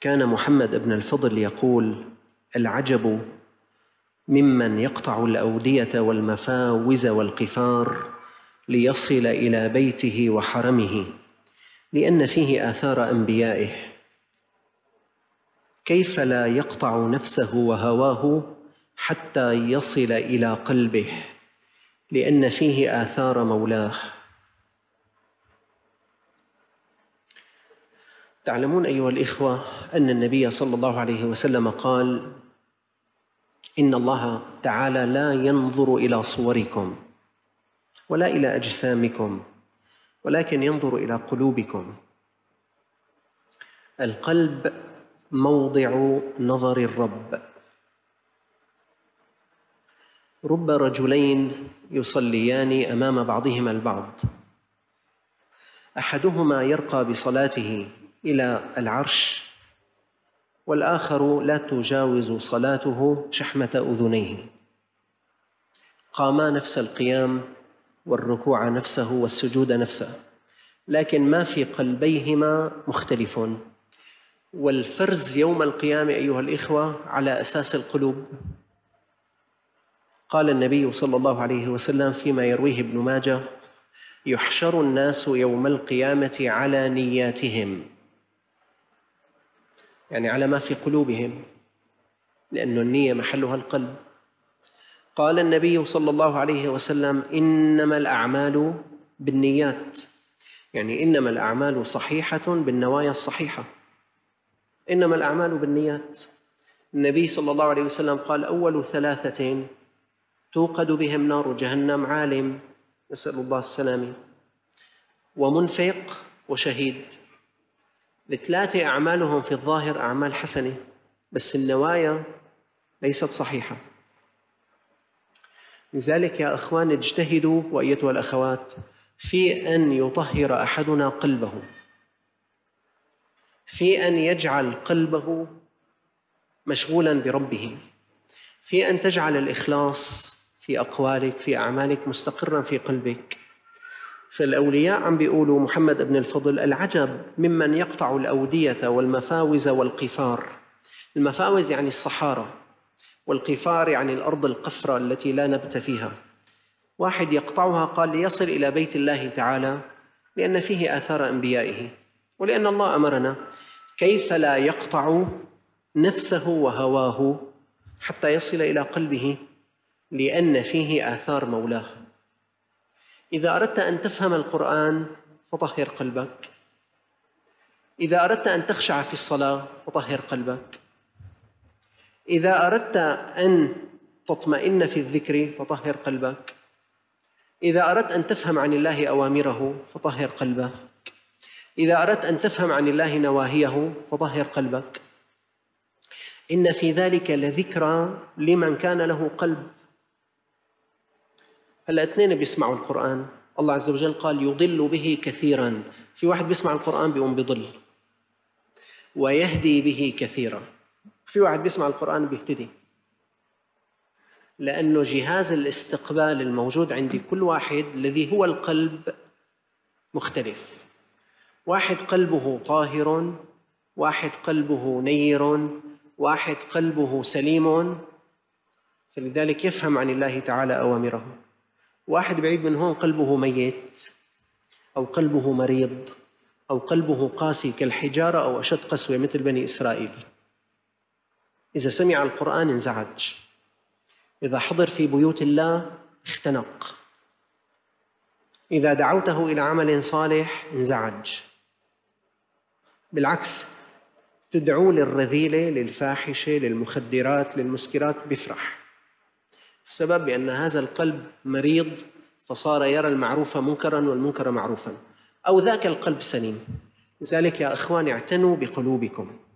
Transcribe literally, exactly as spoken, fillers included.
كان محمد بن الفضل يقول: العجب ممن يقطع الأودية والمفاوز والقفار ليصل إلى بيته وحرمه، لأن فيه آثار أنبيائه. كيف لا يقطع نفسه وهواه حتى يصل إلى قلبه، لأن فيه آثار مولاه. تعلمون أيها الإخوة أن النبي صلى الله عليه وسلم قال: إن الله تعالى لا ينظر إلى صوركم ولا إلى أجسامكم، ولكن ينظر إلى قلوبكم. القلب موضع نظر الرب. رب رجلين يصليان أمام بعضهما البعض، أحدهما يرقى بصلاته إلى العرش، والآخر لا تجاوز صلاته شحمة أذنيه. قاما نفس القيام والركوع نفسه والسجود نفسه، لكن ما في قلبيهما مختلف. والفرز يوم القيامة أيها الإخوة على أساس القلوب. قال النبي صلى الله عليه وسلم فيما يرويه ابن ماجه: يحشر الناس يوم القيامة على نياتهم، يعني على ما في قلوبهم، لأن النية محلها القلب. قال النبي صلى الله عليه وسلم: إنما الأعمال بالنيات، يعني إنما الأعمال صحيحة بالنوايا الصحيحة. إنما الأعمال بالنيات. النبي صلى الله عليه وسلم قال: أول ثلاثة توقد بهم نار جهنم: عالم، نسأل الله السلامة، ومنفق، وشهيد. الثلاثة أعمالهم في الظاهر أعمال حسنة، بس النوايا ليست صحيحة. لذلك يا أخوان اجتهدوا وأيتها الأخوات في أن يطهر أحدنا قلبه، في أن يجعل قلبه مشغولا بربه، في أن تجعل الإخلاص في أقوالك في أعمالك مستقرا في قلبك. فالأولياء عم بيقولوا محمد بن الفضل: العجب ممن يقطع الأودية والمفاوز والقفار. المفاوز يعني الصحارى، والقفار يعني الأرض القفرة التي لا نبت فيها. واحد يقطعها قال ليصل إلى بيت الله تعالى، لأن فيه آثار أنبيائه، ولأن الله أمرنا. كيف لا يقطع نفسه وهواه حتى يصل إلى قلبه، لأن فيه آثار مولاه. إذا أردت أن تفهم القرآن فطهر قلبك، إذا أردت أن تخشع في الصلاة فطهر قلبك، إذا أردت أن تطمئن في الذكر فطهر قلبك، إذا أردت أن تفهم عن الله أوامره فطهر قلبك، إذا أردت أن تفهم عن الله نواهيه فطهر قلبك. إن في ذلك لذكرى لمن كان له قلب. هلا اثنين بيسمعوا القرآن، الله عز وجل قال: يضل به كثيرا. في واحد بيسمع القرآن بيقوم بيضل، ويهدي به كثيرا. في واحد بيسمع القرآن بيهتدي، لأنه جهاز الاستقبال الموجود عند كل واحد الذي هو القلب مختلف. واحد قلبه طاهر، واحد قلبه نير، واحد قلبه سليم، فلذلك يفهم عن الله تعالى أوامره. واحد بعيد من هون قلبه ميت، أو قلبه مريض، أو قلبه قاسي كالحجارة أو أشد قسوة مثل بني إسرائيل. إذا سمع القرآن انزعج، إذا حضر في بيوت الله اختنق، إذا دعوته إلى عمل صالح انزعج. بالعكس، تدعو للرذيلة، للفاحشة، للمخدرات، للمسكرات، بيفرح. السبب بأن هذا القلب مريض، فصار يرى المعروف منكرا والمنكر معروفا، أو ذاك القلب سليم. لذلك يا أخواني اعتنوا بقلوبكم.